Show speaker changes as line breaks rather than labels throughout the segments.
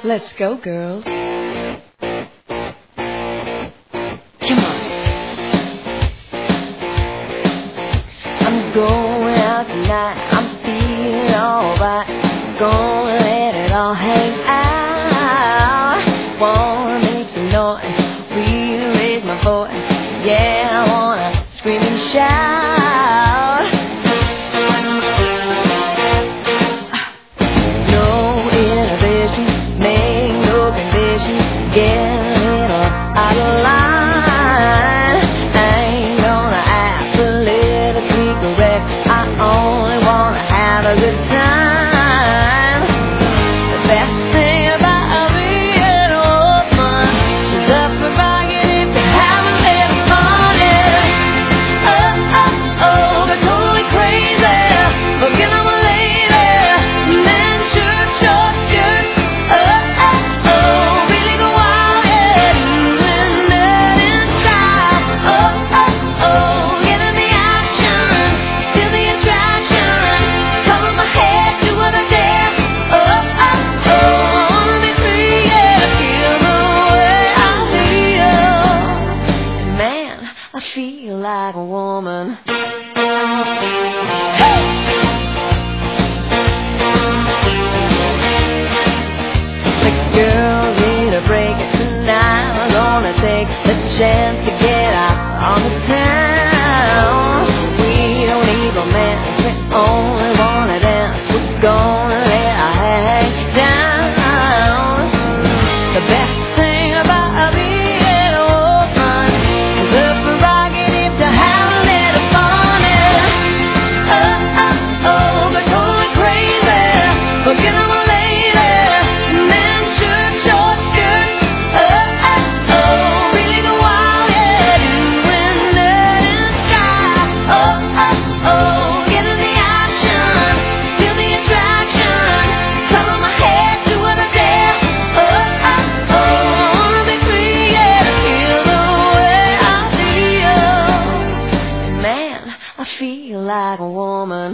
Let's go, girls. Come on. I'm going out tonight. I'm feeling alright. Gonna let it all hang out. Wanna make some noise, really raise my voice. Yeah, I wanna scream and shout. No inhibition, make no condition, get a little out of line. I ain't gonna act a little be correct. I only wanna have a good time. The best thing about being a woman is the prerogative to have a little fun. Yeah. Oh, oh, oh, they're totally crazy. Forget I'm a lady. Men shirt, short skirts. Oh, oh, oh, really go wild, yeah. Doing that in style. Oh, oh, oh, get in the action. Feel the attraction. Cover my head, do what I dare. Oh, oh, oh, I wanna be free, yeah. Feel the way I feel. Man, I feel like a woman. The girls need a break tonight. I'm gonna take the chance to get out on the town. We don't need romance, we only wanna dance. We're gonna let our hang down. The best thing about being a woman is the prerogative to have a little fun. Yeah. Oh, oh, oh, they're totally crazy. Forget I'm a lady. Men shirt, short skirt. Oh, oh, oh, really go wild, yeah. Doing that in style. Oh, oh, oh, get in the action. Feel the attraction. Cover my head, do what I dare. Oh, oh, oh, I wanna be free, yeah. Feel the way I feel. Man, I feel like a woman.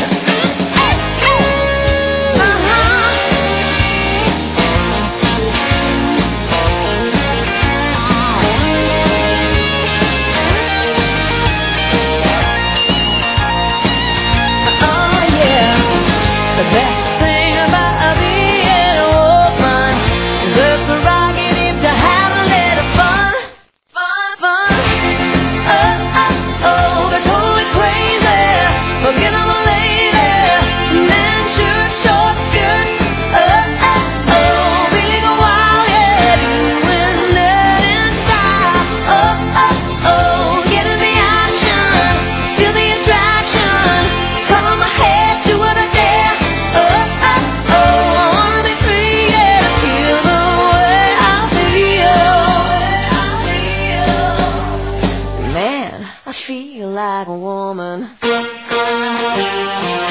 Oh yeah, the best thing about being a woman is the prerogative to have a little fun, fun, fun. Oh, oh, oh, they're totally crazy. Forget I'm a lady. Men shirt, short skirt. Oh, oh, oh, really go wild, yeah. Doing that in style. Oh, oh, oh, get in the action. Feel the attraction. Cover my head, do what I dare. Oh, oh, oh, I wanna be free, yeah. Feel the way I feel. Man, I feel like a woman.